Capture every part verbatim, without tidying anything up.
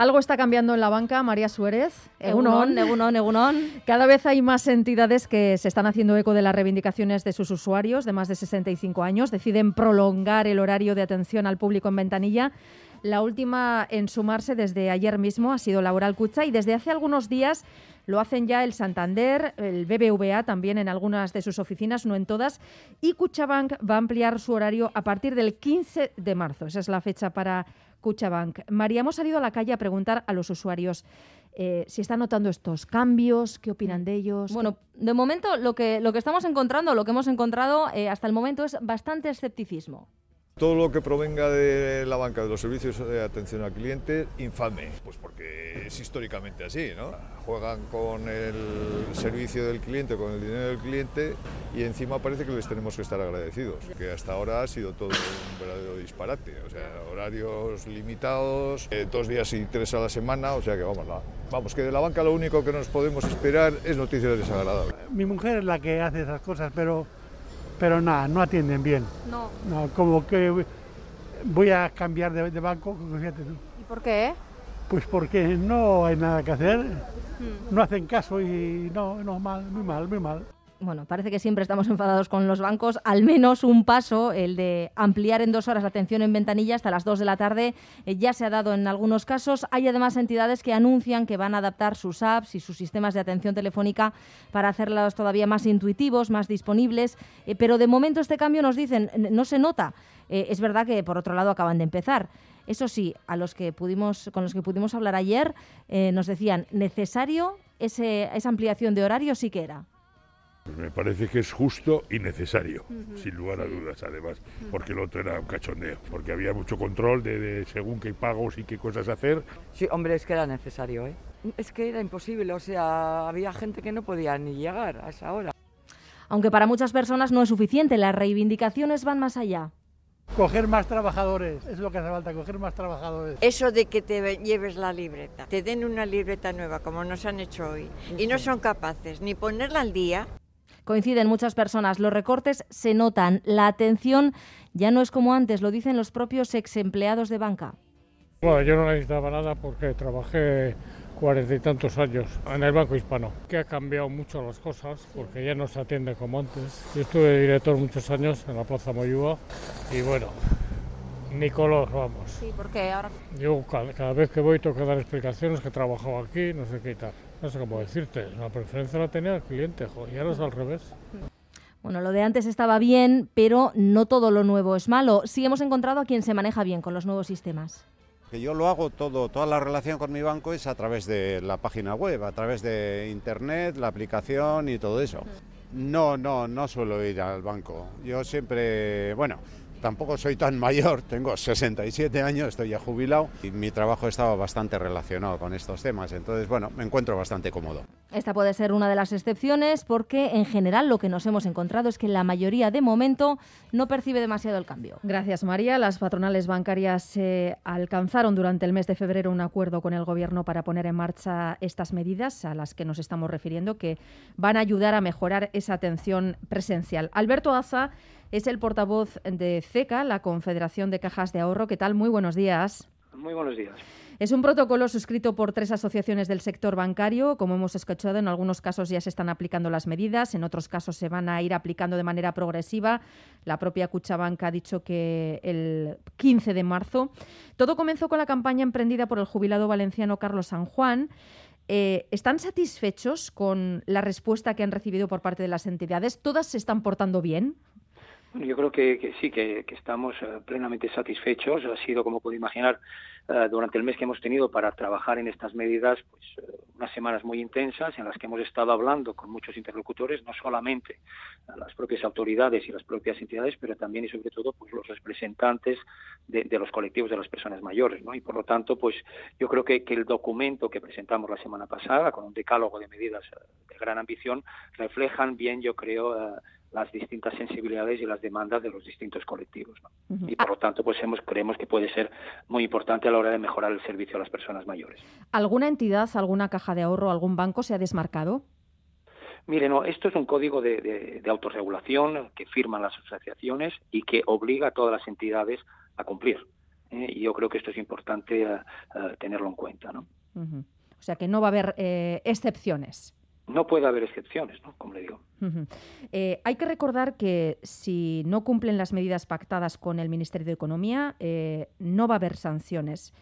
Algo está cambiando en la banca, María Suárez. Egunon, egunon, egunon. Cada vez hay más entidades que se están haciendo eco de las reivindicaciones de sus usuarios de más de sesenta y cinco años. Deciden prolongar el horario de atención al público en ventanilla. La última en sumarse desde ayer mismo ha sido Laboral Kutxa y desde hace algunos días lo hacen ya el Santander, el B B V A también en algunas de sus oficinas, no en todas, y Kutxabank va a ampliar su horario a partir del quince de marzo. Esa es la fecha para Kutxabank. María, hemos salido a la calle a preguntar a los usuarios eh, si están notando estos cambios, qué opinan de ellos. Bueno, de momento lo que, lo que estamos encontrando, lo que hemos encontrado eh, hasta el momento es bastante escepticismo. Todo lo que provenga de la banca, de los servicios de atención al cliente, infame, pues porque es históricamente así, ¿no? Juegan con el servicio del cliente, con el dinero del cliente y encima parece que les tenemos que estar agradecidos, que hasta ahora ha sido todo un verdadero disparate, o sea, horarios limitados, eh, dos días y tres a la semana, o sea que vamos, la, vamos, que de la banca lo único que nos podemos esperar es noticias desagradables. Mi mujer es la que hace esas cosas, pero... Pero nada, no atienden bien. No. No, como que voy a cambiar de, de banco, fíjate tú. ¿Y por qué? Pues porque no hay nada que hacer, Hmm. no hacen caso y no, no, mal, muy mal, muy mal. Bueno, parece que siempre estamos enfadados con los bancos. Al menos un paso, el de ampliar en dos horas la atención en ventanilla hasta las dos de la tarde, eh, ya se ha dado en algunos casos. Hay además entidades que anuncian que van a adaptar sus apps y sus sistemas de atención telefónica para hacerlos todavía más intuitivos, más disponibles. Eh, pero de momento este cambio, nos dicen, no se nota. Eh, es verdad que, por otro lado, acaban de empezar. Eso sí, a los que pudimos, con los que pudimos hablar ayer, eh, nos decían, necesario ese, esa ampliación de horario sí que era. Pues me parece que es justo y necesario, uh-huh. sin lugar a dudas, además, uh-huh. porque el otro era un cachondeo, porque había mucho control de, de según qué pagos y qué cosas hacer. Sí, hombre, es que era necesario, ¿eh? Es que era imposible, o sea, había gente que no podía ni llegar a esa hora. Aunque para muchas personas no es suficiente, las reivindicaciones van más allá. Coger más trabajadores, es lo que hace falta, coger más trabajadores. Eso de que te lleves la libreta, te den una libreta nueva, como nos han hecho hoy, y no son capaces ni ponerla al día. Coinciden muchas personas, los recortes se notan, la atención ya no es como antes, lo dicen los propios ex empleados de banca. Bueno, yo no necesitaba nada porque trabajé cuarenta y tantos años en el Banco Hispano, que ha cambiado mucho las cosas porque ya no se atiende como antes. Yo estuve director muchos años en la Plaza Moyúa y bueno, ni color, vamos. Sí, ¿por qué? Ahora... Yo cada, cada vez que voy tengo que dar explicaciones que he trabajado aquí, no sé qué y tal. No sé cómo decirte, la preferencia la tenía el cliente, jo, y ahora es al revés. Bueno, lo de antes estaba bien, pero no todo lo nuevo es malo. Sí hemos encontrado a quien se maneja bien con los nuevos sistemas. Que yo lo hago todo, toda la relación con mi banco es a través de la página web, a través de internet, la aplicación y todo eso. No, no, no suelo ir al banco. Yo siempre, bueno, tampoco soy tan mayor, tengo sesenta y siete años, estoy ya jubilado y mi trabajo estaba bastante relacionado con estos temas, entonces, bueno, me encuentro bastante cómodo. Esta puede ser una de las excepciones porque, en general, lo que nos hemos encontrado es que la mayoría, de momento, no percibe demasiado el cambio. Gracias, María. Las patronales bancarias eh, alcanzaron durante el mes de febrero un acuerdo con el Gobierno para poner en marcha estas medidas a las que nos estamos refiriendo, que van a ayudar a mejorar esa atención presencial. Alberto Aza es el portavoz de CECA, la Confederación de Cajas de Ahorro. ¿Qué tal? Muy buenos días. Muy buenos días. Es un protocolo suscrito por tres asociaciones del sector bancario. Como hemos escuchado, en algunos casos ya se están aplicando las medidas, en otros casos se van a ir aplicando de manera progresiva. La propia Kutxabank ha dicho que el quince de marzo. Todo comenzó con la campaña emprendida por el jubilado valenciano Carlos San Juan. Eh, ¿Están satisfechos con la respuesta que han recibido por parte de las entidades? ¿Todas se están portando bien? Bueno, yo creo que, que sí, que, que estamos uh, plenamente satisfechos. Ha sido, como puedo imaginar, uh, durante el mes que hemos tenido para trabajar en estas medidas, pues uh, unas semanas muy intensas en las que hemos estado hablando con muchos interlocutores, no solamente uh, las propias autoridades y las propias entidades, pero también y sobre todo pues los representantes de, de los colectivos de las personas mayores, ¿no? Y por lo tanto, pues yo creo que, que el documento que presentamos la semana pasada, con un decálogo de medidas uh, de gran ambición, reflejan bien, yo creo, uh, las distintas sensibilidades y las demandas de los distintos colectivos, ¿no? Uh-huh. Y por lo tanto, pues hemos, creemos que puede ser muy importante a la hora de mejorar el servicio a las personas mayores. ¿Alguna entidad, alguna caja de ahorro, algún banco se ha desmarcado? Mire, no, esto es un código de, de, de autorregulación que firman las asociaciones y que obliga a todas las entidades a cumplir. ¿eh? Y yo creo que esto es importante uh, uh, tenerlo en cuenta, ¿no? Uh-huh. O sea que no va a haber eh, excepciones. No puede haber excepciones, ¿no? Como le digo. Uh-huh. Eh, hay que recordar que si no cumplen las medidas pactadas con el Ministerio de Economía, eh, no va a haber sanciones.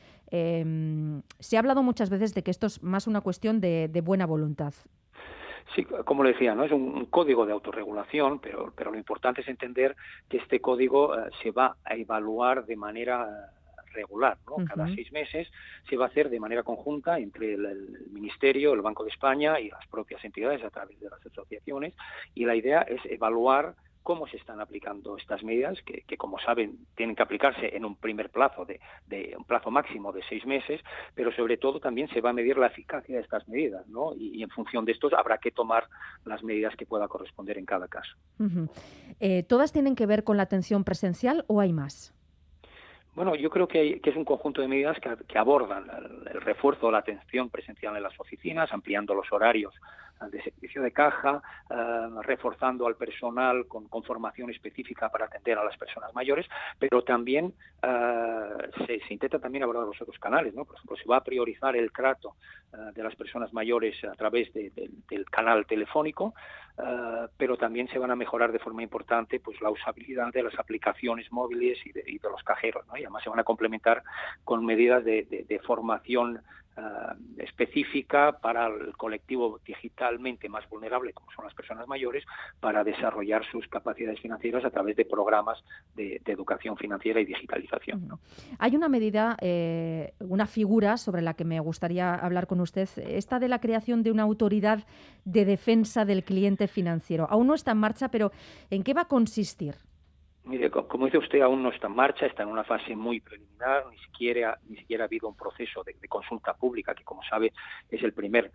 Eh, se ha hablado muchas veces de que esto es más una cuestión de, de buena voluntad. Sí, como le decía, no es un, un código de autorregulación, pero, pero lo importante es entender que este código uh, se va a evaluar de manera uh, regular, ¿no? Uh-huh. Cada seis meses se va a hacer de manera conjunta entre el, el Ministerio, el Banco de España y las propias entidades a través de las asociaciones, y la idea es evaluar cómo se están aplicando estas medidas, que, que como saben tienen que aplicarse en un primer plazo, de, de un plazo máximo de seis meses, pero sobre todo también se va a medir la eficacia de estas medidas, ¿no? Y, y en función de esto habrá que tomar las medidas que pueda corresponder en cada caso. Uh-huh. Eh, ¿Todas tienen que ver con la atención presencial o hay más? Bueno, yo creo que, hay, que es un conjunto de medidas que, que abordan el, el refuerzo de la atención presencial en las oficinas, ampliando los horarios de servicio de caja, eh, reforzando al personal con, con formación específica para atender a las personas mayores, pero también eh, se, se intenta también abordar los otros canales, ¿no? Por ejemplo, se va a priorizar el trato eh, de las personas mayores a través de, de, del canal telefónico, eh, pero también se van a mejorar de forma importante pues la usabilidad de las aplicaciones móviles y de, y de los cajeros, ¿no? Y además se van a complementar con medidas de, de, de formación Uh, específica para el colectivo digitalmente más vulnerable, como son las personas mayores, para desarrollar sus capacidades financieras a través de programas de, de educación financiera y digitalización, ¿no? Hay una medida, eh, una figura sobre la que me gustaría hablar con usted, esta de la creación de una autoridad de defensa del cliente financiero. Aún no está en marcha, pero ¿en qué va a consistir? Mire, como dice usted, aún no está en marcha, está en una fase muy preliminar, ni siquiera, ni siquiera ha habido un proceso de, de consulta pública, que como sabe es el primer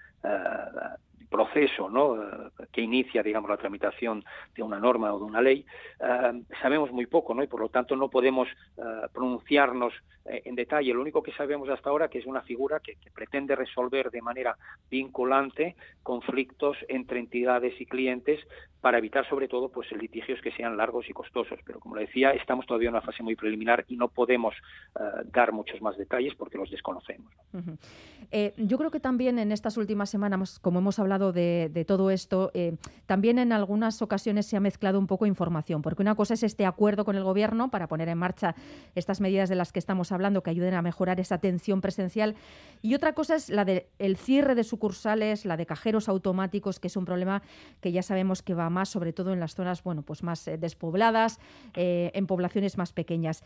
uh, proceso, ¿no?, uh, que inicia, digamos, la tramitación de una norma o de una ley. Uh, sabemos muy poco, ¿no?, y por lo tanto no podemos uh, pronunciarnos eh, en detalle. Lo único que sabemos hasta ahora que es una figura que, que pretende resolver de manera vinculante conflictos entre entidades y clientes para evitar sobre todo pues litigios que sean largos y costosos. Pero como le decía, estamos todavía en una fase muy preliminar y no podemos uh, dar muchos más detalles porque los desconocemos. Uh-huh. Eh, yo creo que también en estas últimas semanas, como hemos hablado de, de todo esto, eh, también en algunas ocasiones se ha mezclado un poco información, porque una cosa es este acuerdo con el Gobierno para poner en marcha estas medidas de las que estamos hablando que ayuden a mejorar esa atención presencial, y otra cosa es la del cierre de sucursales, la de cajeros automáticos, que es un problema que ya sabemos que va más, sobre todo en las zonas, bueno, pues más eh, despobladas, eh, en poblaciones más pequeñas.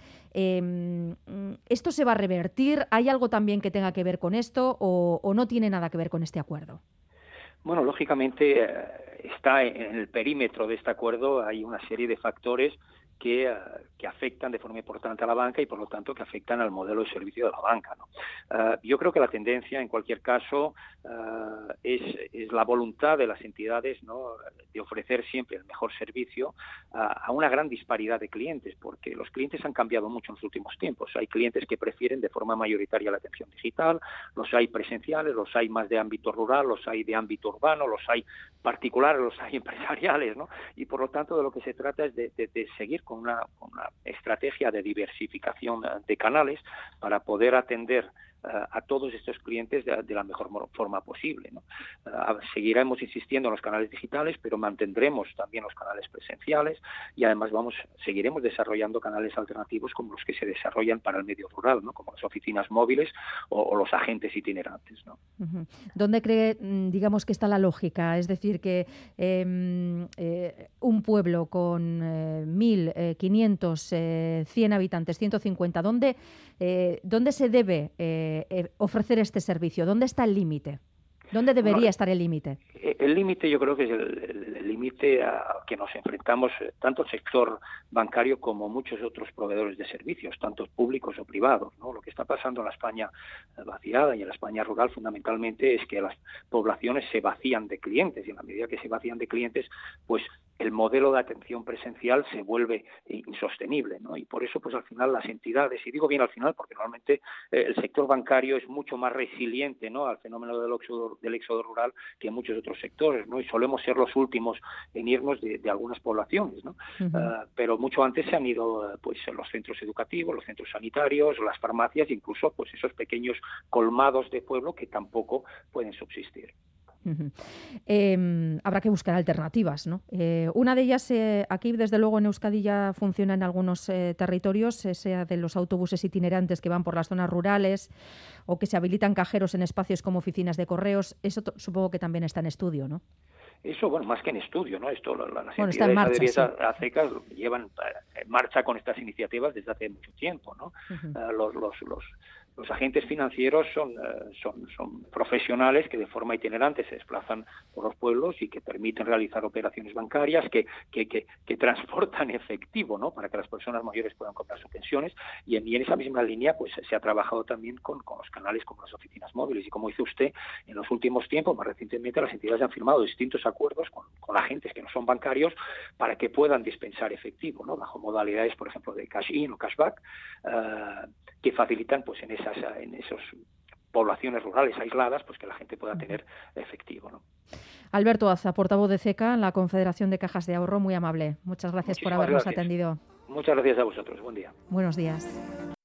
Eh, ¿Esto se va a revertir? ¿Hay algo también que tenga que ver con esto o, o no tiene nada que ver con este acuerdo? Bueno, lógicamente eh, está en el perímetro de este acuerdo, hay una serie de factores que, uh, que afectan de forma importante a la banca y, por lo tanto, que afectan al modelo de servicio de la banca, ¿no? Uh, yo creo que la tendencia, en cualquier caso, uh, es, es la voluntad de las entidades, ¿no?, de ofrecer siempre el mejor servicio a, a una gran disparidad de clientes, porque los clientes han cambiado mucho en los últimos tiempos. Hay clientes que prefieren de forma mayoritaria la atención digital, los hay presenciales, los hay más de ámbito rural, los hay de ámbito urbano, los hay particulares, los hay empresariales, ¿no? Y, por lo tanto, de lo que se trata es de, de, de seguir con una, una estrategia de diversificación de canales para poder atender uh, a todos estos clientes de, de la mejor forma posible, ¿no? Uh, seguiremos insistiendo en los canales digitales, pero mantendremos también los canales presenciales y además vamos seguiremos desarrollando canales alternativos como los que se desarrollan para el medio rural, ¿no?, como las oficinas móviles o, o los agentes itinerantes, ¿no? Uh-huh. ¿Dónde cree, digamos, que está la lógica? Es decir, que eh, eh, un pueblo con eh, mil, eh, quinientos, eh, cien habitantes, ciento cincuenta, ¿dónde, eh, ¿dónde se debe eh, eh, ofrecer este servicio? ¿Dónde está el límite? ¿Dónde debería bueno, estar el límite? El límite yo creo que es el límite a que nos enfrentamos tanto el sector bancario como muchos otros proveedores de servicios, tanto públicos o privados, ¿no? Lo que está pasando en la España vaciada y en la España rural fundamentalmente es que las poblaciones se vacían de clientes y en la medida que se vacían de clientes, pues el modelo de atención presencial se vuelve insostenible, ¿no? Y por eso, pues al final las entidades, y digo bien al final porque normalmente eh, el sector bancario es mucho más resiliente, ¿no?, al fenómeno del éxodo, del éxodo rural que muchos otros sectores, ¿no? Y solemos ser los últimos en irnos de, de algunas poblaciones, ¿no? Uh-huh. Uh, pero mucho antes se han ido uh, pues los centros educativos, los centros sanitarios, las farmacias, incluso pues esos pequeños colmados de pueblo que tampoco pueden subsistir. Uh-huh. Eh, habrá que buscar alternativas, ¿no? Eh, una de ellas, eh, aquí desde luego en Euskadi ya funciona en algunos eh, territorios, eh, sea de los autobuses itinerantes que van por las zonas rurales o que se habilitan cajeros en espacios como oficinas de correos. Eso t- supongo que también está en estudio, ¿no? Eso, bueno, más que en estudio, ¿no? Esto, las bueno, entidades adheridas sí. a CECAS llevan en marcha con estas iniciativas desde hace mucho tiempo, ¿no? Uh-huh. Uh, los, los, los Los agentes financieros son, uh, son, son profesionales que de forma itinerante se desplazan por los pueblos y que permiten realizar operaciones bancarias, que, que, que, que transportan efectivo, ¿no? Para que las personas mayores puedan comprar sus pensiones. Y en, y en esa misma línea pues se ha trabajado también con, con los canales como las oficinas móviles. Y como dice usted, en los últimos tiempos, más recientemente, las entidades han firmado distintos acuerdos con, con agentes que no son bancarios para que puedan dispensar efectivo, ¿no? Bajo modalidades, por ejemplo, de cash-in o cashback, uh, que facilitan pues en esas en esas poblaciones rurales aisladas pues que la gente pueda tener efectivo, ¿no? Alberto Aza, portavoz de CECA, la Confederación de Cajas de Ahorro, muy amable. Muchas gracias Muchísimas por habernos gracias. atendido. Muchas gracias a vosotros. Buen día. Buenos días.